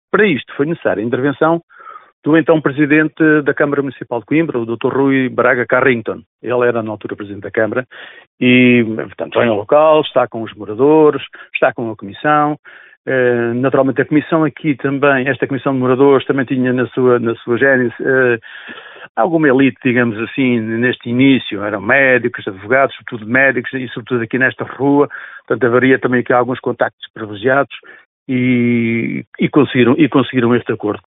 Para isto foi necessária a intervenção do então Presidente da Câmara Municipal de Coimbra, o Dr. Rui Braga Carrington. Ele era, na altura, Presidente da Câmara e, portanto, vem ao local, está com os moradores, está com a Comissão. Naturalmente, a Comissão aqui também, esta Comissão de Moradores também tinha na sua gênese alguma elite, digamos assim, neste início. Eram médicos, advogados, sobretudo médicos e sobretudo aqui nesta rua. Portanto, haveria também aqui alguns contactos privilegiados e conseguiram este acordo.